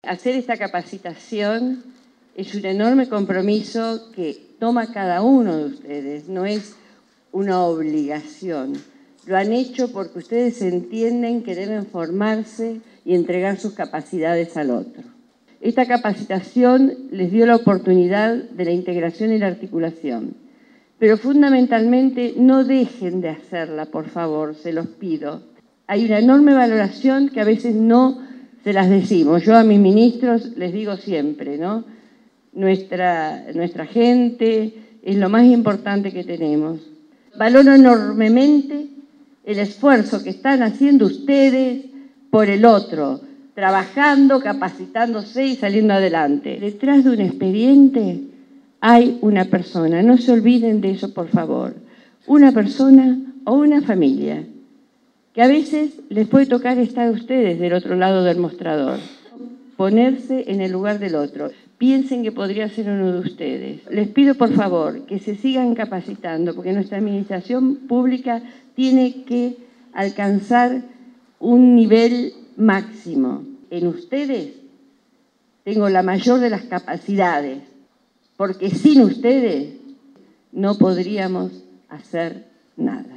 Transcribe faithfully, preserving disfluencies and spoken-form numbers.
Hacer esta capacitación es un enorme compromiso que toma cada uno de ustedes, no es una obligación. Lo han hecho porque ustedes entienden que deben formarse y entregar sus capacidades al otro. Esta capacitación les dio la oportunidad de la integración y la articulación, pero fundamentalmente no dejen de hacerla, por favor, se los pido. Hay una enorme valoración que a veces no se las decimos. Yo a mis ministros les digo siempre, ¿no? Nuestra, nuestra gente es lo más importante que tenemos. Valoro enormemente el esfuerzo que están haciendo ustedes por el otro, trabajando, capacitándose y saliendo adelante. Detrás de un expediente hay una persona, no se olviden de eso, por favor. Una persona o una familia, que a veces les puede tocar estar a ustedes del otro lado del mostrador. Ponerse en el lugar del otro. Piensen que podría ser uno de ustedes. Les pido, por favor, que se sigan capacitando, porque nuestra administración pública tiene que alcanzar un nivel máximo. En ustedes tengo la mayor de las capacidades, porque sin ustedes no podríamos hacer nada.